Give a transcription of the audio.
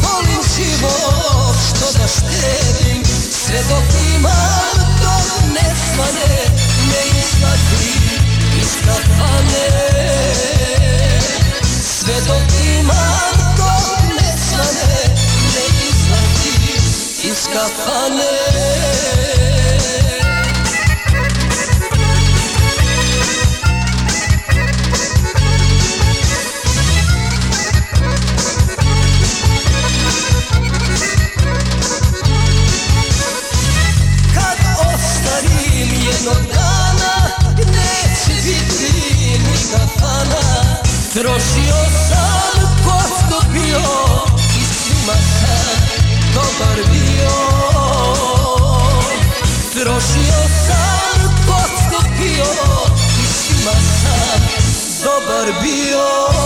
volim život, što da štedim, sve dok imam dok ne svane, ne izlazim iz kafane. Sve dok imam dok ne svane, ne izlazim iz kafane. Jednog dana neće biti ni kafana. Trošio sam kocko pio i svima sam dobar bio. Trošio sam kocko pio i svima sam dobar bio.